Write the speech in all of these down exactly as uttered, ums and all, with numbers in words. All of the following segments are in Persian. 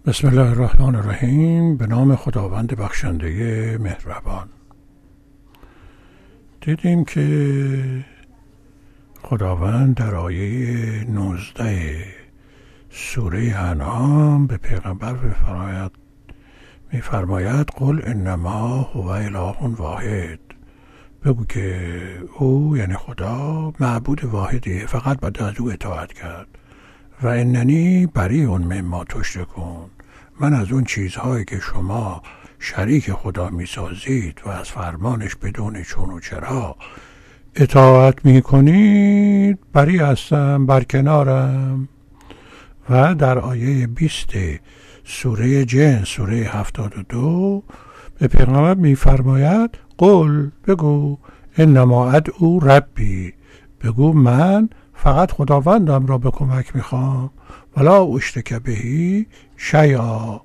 بسم الله الرحمن الرحیم. به نام خداوند بخشنده مهربان. دیدیم که خداوند در آیه نوزده سوره انعام به پیغمبر بفرماید میفرماید قل انما هو اله واحد، بگو که او یعنی خدا معبود واحدیه، فقط باید از او اطاعت کرد. و اننی بریء مما تشرکون، من از اون چیزهایی که شما شریک خدا میسازید و از فرمانش بدون چون و چرا اطاعت میکنید بری هستم، برکنارم. و در آیه بیست سوره جن سوره هفتاد و دو به پیغمبر میفرماید قل، بگو انما ادعو ربی، بگو من فقط خداوندم را به کمک میخوام، ولا اشرک بهی شیئا،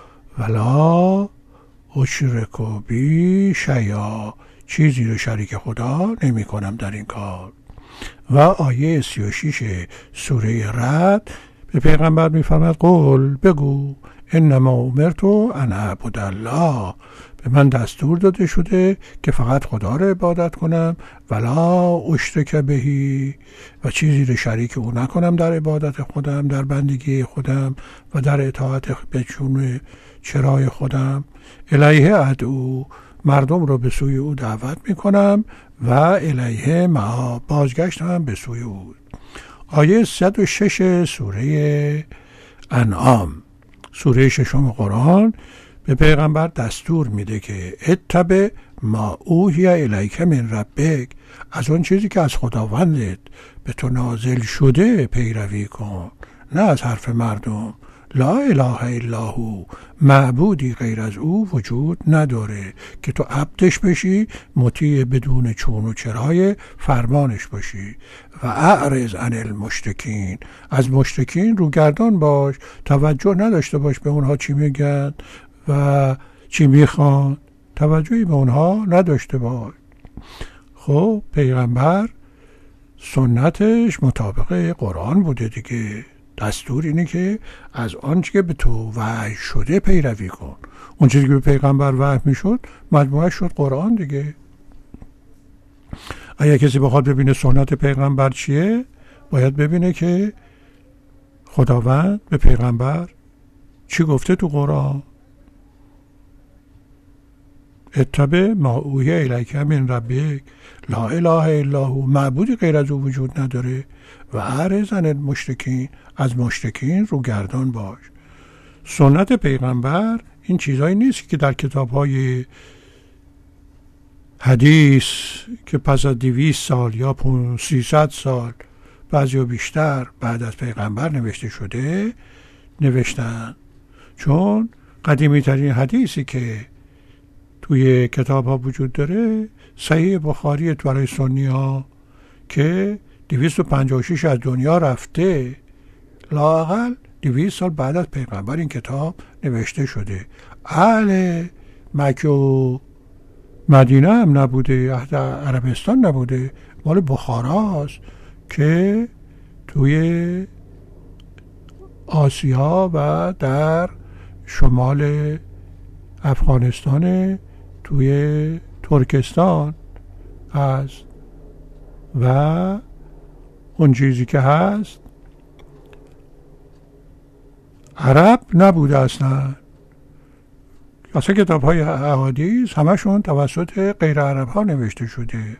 ولا اشرک بی شیئا، چیزی رو شریک خدا نمی کنم در این کار. و آیه سی و شش سوره رعد به پیغمبر میفرماید قل، بگو انما امرت ان اعبد الله، به من دستور داده شده که فقط خدا را عبادت کنم، ولا اشرک بهی، و چیزی رو شریک او نکنم در عبادت خودم، در بندگی خودم و در اطاعت به چون چرای خودم. الیه ادعو، مردم رو به سوی او دعوت میکنم و الیه معاب، بازگشتم به سوی او. آیه صد و شش سوره انعام سوره ششم قرآن به پیغمبر دستور میده که اتبع ما اوحی الیک من ربک، از اون چیزی که از خداوندت به تو نازل شده پیروی کن، نه از حرف مردم. لا اله الا هو، معبودی غیر از او وجود نداره که تو عبدش بشی، مطیع بدون چون و چرای فرمانش باشی. و اعرض عن المشرکین، از مشرکین روگردان باش، توجه نداشته باش به اونها چی میگن و چی میخوان، توجهی به اونها نداشته باش. خب پیغمبر سنتش مطابق قرآن بوده دیگه، دستور اینه که از آنچه که به تو وحی شده پیروی کن. اون چیزی که به پیغمبر وحی میشد مجموعه شد قرآن دیگه. اگه کسی بخواد ببینه سنت پیغمبر چیه، باید ببینه که خداوند به پیغمبر چی گفته تو قرآن. اتبع ما اوحی الیک من ربک لا اله الا هو، معبودی غیر از او وجود نداره. و اعرض عن المشرکین، از مشرکین روگردان باش. سنت پیغمبر این چیزایی نیست که در کتاب‌های حدیث که پس از دویست سال یا سیصد سال بعضی و بیشتر بعد از پیغمبر نوشته شده نوشتن. چون قدیمی ترین حدیثی که توی کتاب ها وجود داره صحیح بخاری برای سنی ها که دویست و پنجاه و شش از دنیا رفته، لااقل دویست سال بعد از پیغمبر این کتاب نوشته شده. اهل مکه و مدینه هم نبوده، اهل عربستان نبوده، مال بخاراست که توی آسیا و در شمال افغانستان توی ترکستان هست. و اون چیزی که هست عرب نبوده اصلا. اصلا کتاب های احادیث همشون توسط غیر عرب ها نوشته شده.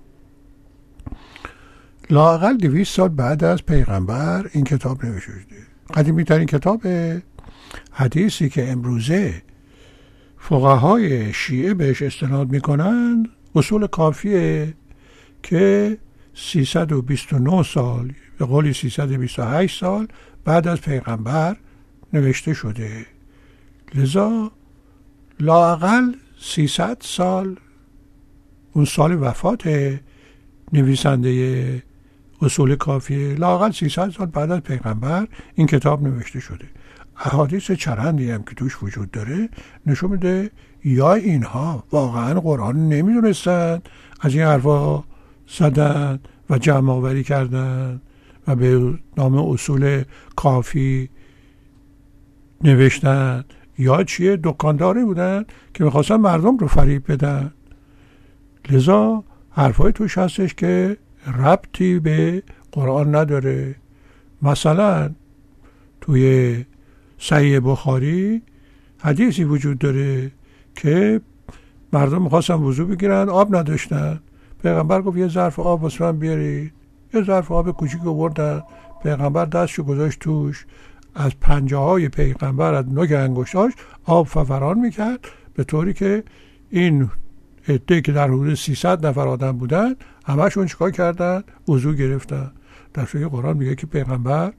لااقل دویست سال بعد از پیغمبر این کتاب نوشته شده. قدیمی ترین کتاب حدیثی که امروزه فقهای شیعه بهش استناد میکنن اصول کافیه که سیصد و بیست و نه سال به قولی سیصد و بیست و هشت سال بعد از پیغمبر نوشته شده. لذا لااقل سیصد سال، اون سال وفات نویسنده اصول کافیه، لااقل سیصد سال بعد از پیغمبر این کتاب نوشته شده. احادیث چرندی هم که توش وجود داره نشون میده یا اینها واقعا قرآن نمیدونستن، از این حرفا زدن و جمع آوری کردن و به نام اصول کافی نوشتن یا چیه دکانداری بودن که میخواستن مردم رو فریب بدن. لذا حرفای توش هستش که ربطی به قرآن نداره. مثلا توی صحیح بخاری حدیثی وجود داره که مردم میخواستن وضو بگیرن، آب نداشتن. پیغمبر گفت یه ظرف آب واسه من بیارید. یه ظرف آب کوچیک آوردن. پیغمبر دستشو گذاشت توش، از پنجه های پیغمبر از نوک انگشتاش آب فوران میکرد، به طوری که این عده‌ای که در حدود سیصد نفر آدم بودن همشون چیکار کردن؟ وضو گرفتن. در صحیح قرآن میگه که پیغمبر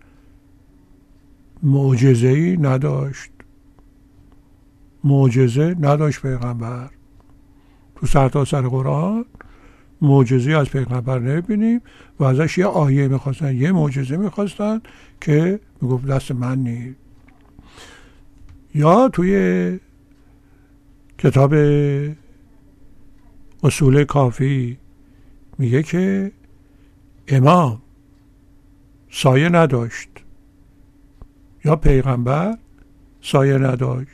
معجزه‌ای نداشت. معجزه نداشت پیغمبر. تو سرتاسر قرآن معجزه از پیغمبر نمیبینیم و ازش یه آیه میخواستن، یه معجزه میخواستن که میگفت دست من نیست. یا توی کتاب اصول کافی میگه که امام سایه نداشت یا پیغمبر سایه نداشت.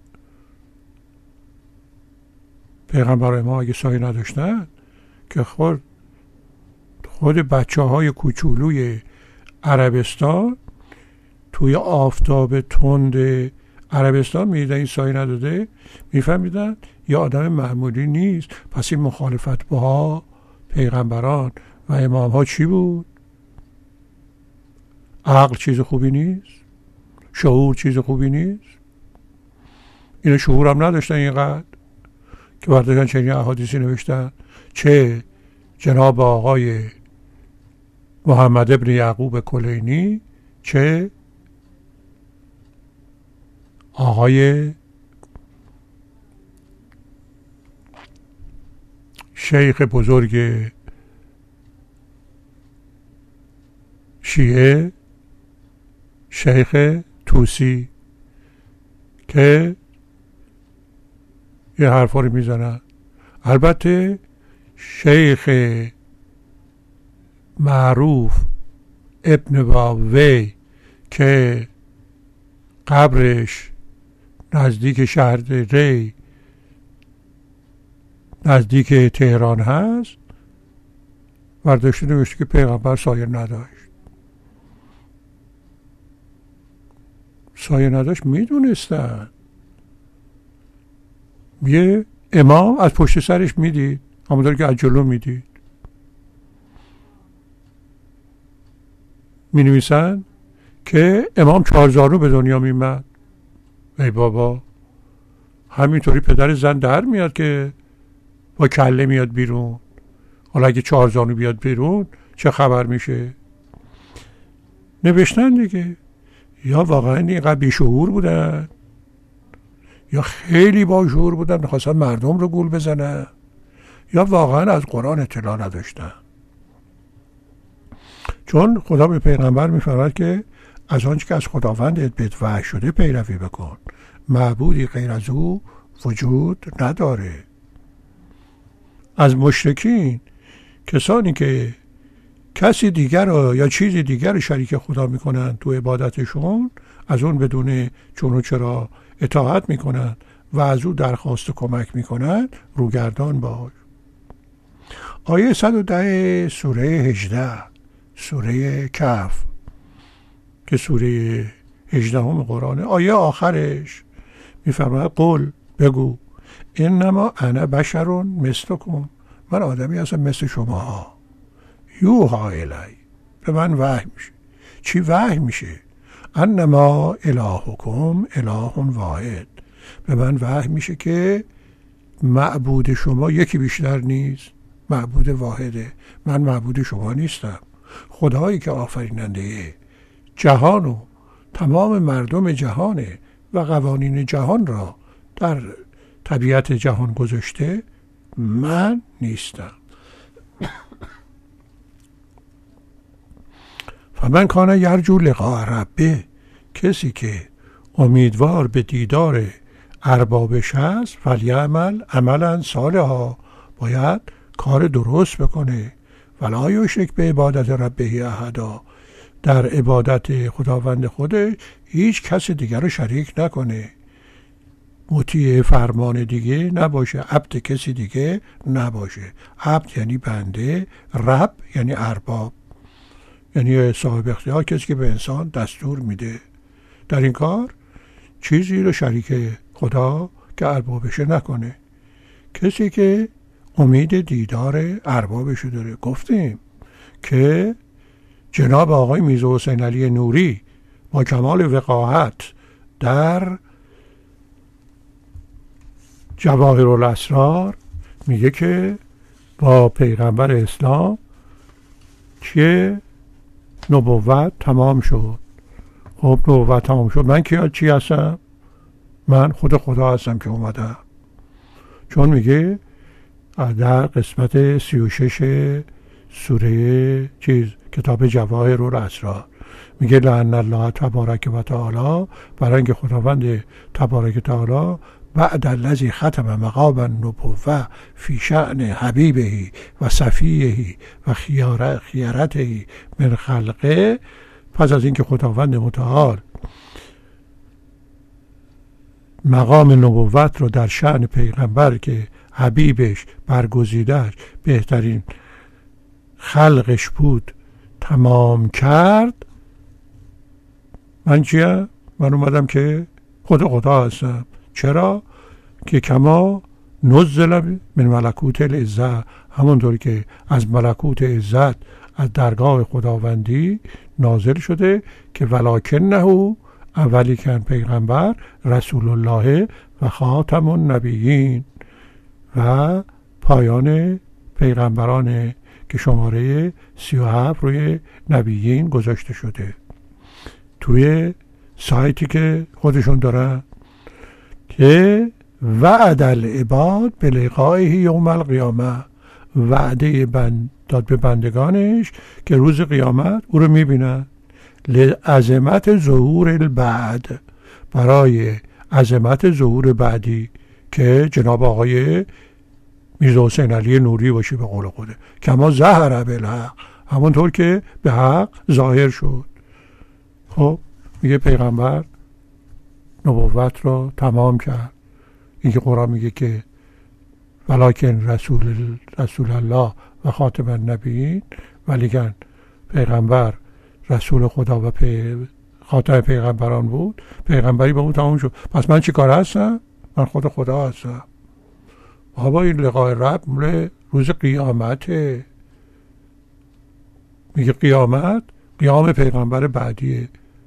پیغمبر ما اگه سایه نداشتن که خود خود بچه های کوچولوی عربستان توی آفتاب تند عربستان میدیدن این سایه نداده، میفهمیدن یه آدم معمولی نیست. پس این مخالفت با پیغمبران و امام ها چی بود؟ عقل چیز خوبی نیست؟ شعور چیز خوبی نیست؟ اینا شعور هم نداشتن اینقدر که برداشتن چنین احادیثی نوشتن. چه جناب آقای محمد ابن یعقوب کلینی، چه آقای شیخ بزرگ شیعه شیخ طوسی که یه حرفا رو میزنن. البته شیخ معروف ابن باوی که قبرش نزدیک شهر ری نزدیک تهران هست، برداشته نوشته که پیغمبر سایه نداشت. سایه نداشت میدونستن. یه امام از پشت سرش میدید، همونطور که از جلو میدید. می نویسن که امام چهارزانو به دنیا میمد. ای بابا، همینطوری پدر زن در میاد که با کله میاد بیرون. حالا اگه چهارزانو بیاد بیرون چه خبر میشه؟ نوشتن دیگه. یا واقعا اینقدر بیشعور بودن یا خیلی باشعور بودن میخواستن مردم رو گول بزنن، یا واقعا از قرآن اطلاع نداشتن. چون خدا به پیغمبر میفرماید که از آنچه که از خداوند بهت وحی شده پیروی بکن، معبودی غیر از او وجود نداره. از مشرکین، کسانی که کسی دیگر رو یا چیزی دیگر رو شریک خدا میکنن تو عبادتشون، از اون بدون چون و چرا اطاعت میکنن و از او درخواست کمک میکنن، روگردان باش. آیه صد و ده سوره هجده، سوره کهف که سوره هجدهم قرآنه، آیه آخرش میفرماید قل بگو انما انا بشر مثلکم، من آدمی هستم مثل شما. یوحی الی، به من وحی میشه. چی وحی میشه؟ انما الهکم اله واحد، به من وحی میشه که معبود شما یکی بیشتر نیست، معبود واحده. من معبود شما نیستم. خدایی که آفریننده جهان و تمام مردم جهانه و قوانین جهان را در طبیعت جهان گذاشته، من نیستم. فمن کان یرجو لقاء ربه، کسی که امیدوار به دیدار اربابش هست، فلیعمل عملا صالحا، باید کار درست بکنه. ولا یشرک به عبادت ربه احدا، در عبادت خداوند خودش هیچ کس دیگر رو شریک نکنه، مطیع فرمان دیگه نباشه، عبد کسی دیگه نباشه. عبد یعنی بنده، رب یعنی ارباب، یعنی صاحب اختیار، کسی که به انسان دستور میده. در این کار چیزی رو شریک خدا که اربابشه نکنه. کسی که امید دیدار اربابش داره. گفتیم که جناب آقای میرزا حسین علی نوری با کمال وقاحت در جواهرالاسرار میگه که با پیغمبر اسلام چیه؟ نبوت تمام شد. خب نبوت تمام شد، من که چی هستم؟ من خود خدا هستم که اومدم. چون میگه در قسمت سی و شش سوره چیز کتاب جواهرالاسرار میگه لعن الله تبارک و تعالی، برای اینکه خداوند تبارک و تعالی بعد الذی ختم مقام النبوة فی شأن حبیبه و صفیه و خیارته من خلقه، پس از اینکه خداوند متعال مقام نبوت رو در شأن پیغمبر که حبیبش برگزیدهش بهترین خلقش بود تمام کرد، من چیه؟ من اومدم که خود خدا هستم. چرا؟ که کما نزل من ملکوت العزت، همونطور که از ملکوت عزت از درگاه خداوندی نازل شده که ولکنه اولی کن پیغمبر رسول الله و خاتم النبیین و پایان پیغمبران که شماره سی و هفت روی نبیین گذاشته شده توی سایتی که خودشون دارن که وعد العباد به لقائه یوم القیامه، وعده بند داد به بندگانش که روز قیامت او رو میبینن. لعظمت ظهور البعد، برای عظمت ظهور بعدی که جناب آقای میرزا حسین علی نوری باشه به قول خوده، کما ظهر بالحق، همونطور که به حق ظاهر شد. خب میگه پیغمبر نبوت رو تمام کرد. اینکه قرآن میگه که ولکن رسول رسول الله و خاتم النبیین، ولیکن پیغمبر رسول خدا و پی خاتم پیغمبران بود، پیغمبری به اون تمام شد. پس من چی کار هستم؟ من خود خدا هستم. بابا این لقای رب مال روز قیامته. میگه قیامت قیام پیغمبر بعدیه.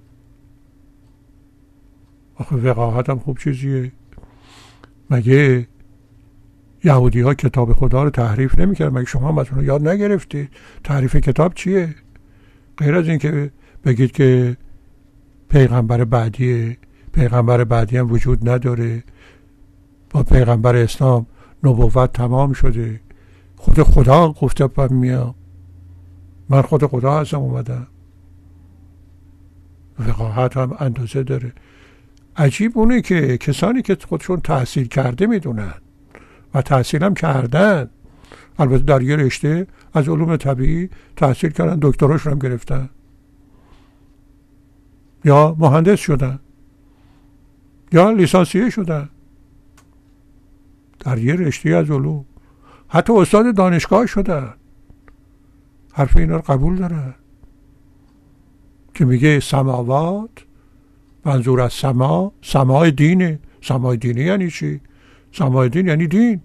آخه وقاحت هم خوب چیزیه. مگه یهودی ها کتاب خدا رو تحریف نمی کرد؟ مگه شما مثلا یاد نگرفتید تحریف کتاب چیه؟ غیر از این که بگید که پیغمبر بعدیه، پیغمبر بعدی هم وجود نداره، با پیغمبر اسلام نبوت تمام شده، خود خدا گفته من میام، من خود خدا هستم اومدم. وقاحت هم اندازه داره. عجیب اونه که کسانی که خودشون تحصیل کرده میدونن و تحصیل هم کردن، البته در یه رشته از علوم طبیعی تحصیل کردن، دکتراشون هم گرفتن یا مهندس شدن یا لیسانسیه شدن در یه رشته از علوم، حتی استاد دانشگاه شدن، حرف اینا رو قبول دارن که میگه سماوات، منظور از سما سماع دینه. سماع دینی یعنی چی؟ سماع دین یعنی دین.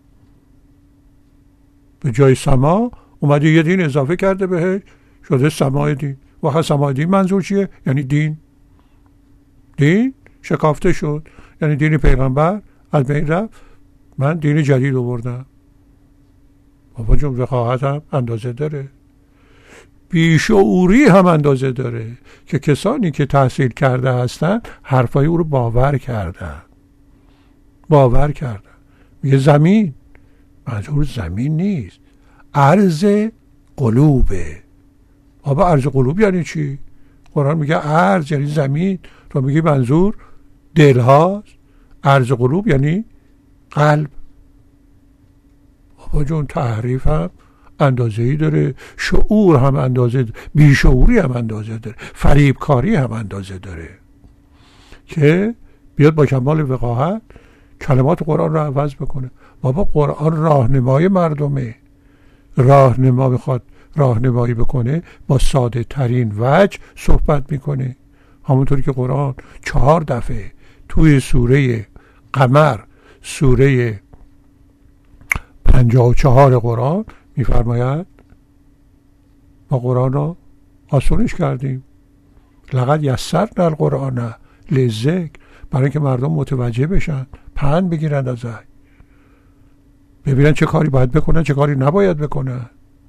به جای سما اومده یه دین اضافه کرده بهش، شده سماع دین. واقعا سماع دین منظور چیه؟ یعنی دین. دین شکافته شد، یعنی دین پیغمبر از بین رفت، من دین جدید آوردم. بابا جون وقاحت هم اندازه داره، بیشعوری هم اندازه داره که کسانی که تحصیل کرده هستن حرفای او رو باور کردن باور کردن. میگه زمین، منظور زمین نیست، عرض قلوبه. بابا عرض قلوب یعنی چی؟ قرآن میگه عرض یعنی زمین، تو میگه منظور دل هاست. عرض قلوب یعنی قلب. بابا جون تحریف هم اندازه‌ای داره، شعور هم اندازه داره، بیشعوری هم اندازه داره، فریبکاری هم اندازه داره که بیاد با کمال وقاحت کلمات قرآن رو عوض بکنه. بابا قرآن راهنمای مردمه، راهنما بخواد راهنمایی بکنه با ساده ترین وجه صحبت میکنه. همونطوری که قرآن چهار دفعه توی سوره قمر، سوره پنجاه و چهار قرآن میفرماید ما قرآن را آسونش کردیم، لقد یسرنا القرآن للذکر، برای اینکه مردم متوجه بشن، پند بگیرن ازش، ببینن چه کاری باید بکنن چه کاری نباید بکنن.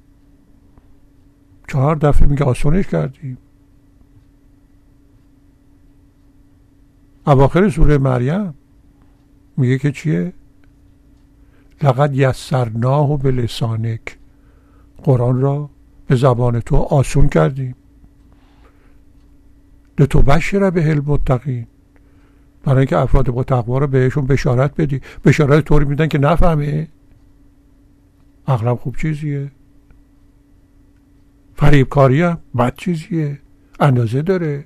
چهار دفعه میگه آسونش کردیم. اواخر سوره مریم میگه که چیه؟ لقد یسرناه بلسانک، قرآن را به زبان تو آسون کردیم. لتبشر به المتقین، برای اینکه افراد با تقوا رو بهشون بشارت بدی. بشارت طوری میدن که نفهمه. اغلب خوب چیزیه، فریبکاری هم بد چیزیه، اندازه داره.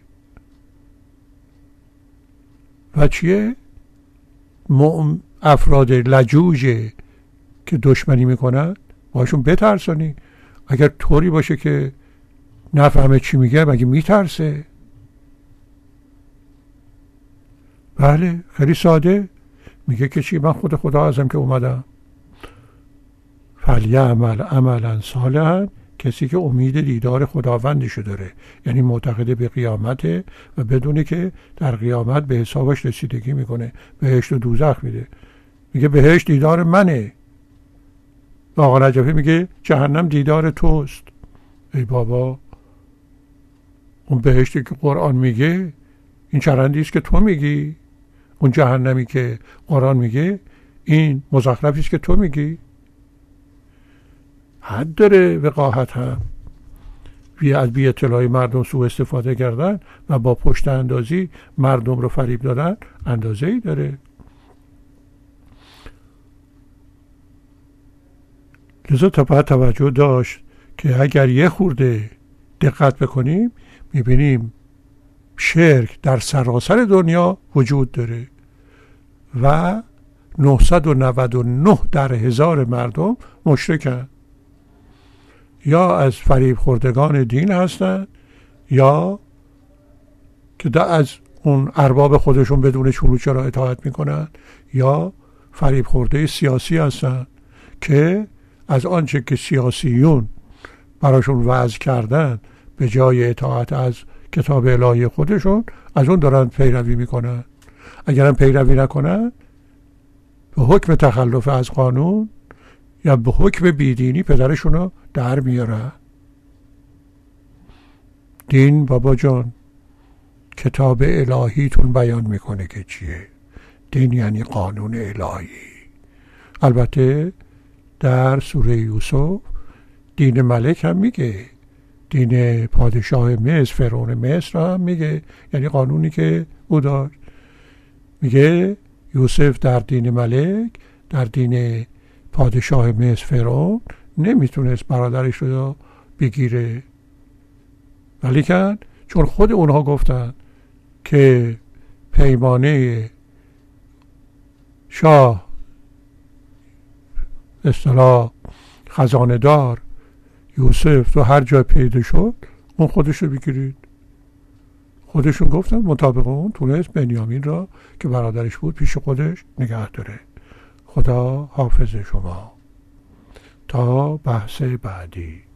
و چیه؟ مؤمن افراد لجوجه که دشمنی میکنن باشون بترسانی. اگر طوری باشه که نفهمه چی میگه مگه میترسه؟ بله خیلی ساده میگه که چی؟ من خود خدا هستم که اومدم. فلیعمل عملا صالحا، کسی که امید دیدار خداوندشو داره، یعنی معتقد به قیامته و بدونه که در قیامت به حسابش رسیدگی میکنه، بهشت و دوزخ میده. میگه بهشت دیدار منه، آقا نجفی میگه جهنم دیدار توست. ای بابا، اون بهشتی که قرآن میگه این چرندی است که تو میگی، اون جهنمی که قرآن میگه این مزخرفی است که تو میگی. حد داره وقاحت هم. بی از بی اطلاعی مردم سوء استفاده کردن و با پشت اندازی مردم رو فریب دادن اندازه ای داره. لذا تا باید توجه داشت که اگر یه خورده دقت بکنیم میبینیم شرک در سراسر دنیا وجود داره و نهصد و نود و نه در هزار مردم مشرکن، یا از فریب خوردگان دین هستن یا که از اون ارباب خودشون بدون چون چرا اطاعت میکنن، یا فریب خورده سیاسی هستن که از آنچه که سیاسیون براشون وعظ کردن به جای اطاعت از کتاب الهی خودشون از اون دارن پیروی میکنن. اگرم پیروی نکنن به حکم تخلف از قانون یا به حکم بیدینی پدرشون رو در میارن. دین بابا جان کتاب الهیتون بیان میکنه که چیه. دین یعنی قانون الهی. البته در سوره یوسف دین ملک هم میگه، دین پادشاه مصر فرعون مصر هم میگه، یعنی قانونی که او داشت. میگه یوسف در دین ملک، در دین پادشاه مصر فرعون نمیتونست برادرش رو بگیره، ولی که چون خود اونها گفتن که پیمانه شاه اصطلاح خزانه دار یوسف تو هر جای پیدا شد اون خودش رو بگیرید. خودشون گفتن مطابق اون تونست بنیامین را که برادرش بود پیش خودش نگه داره. خدا حافظ شما تا بحث بعدی.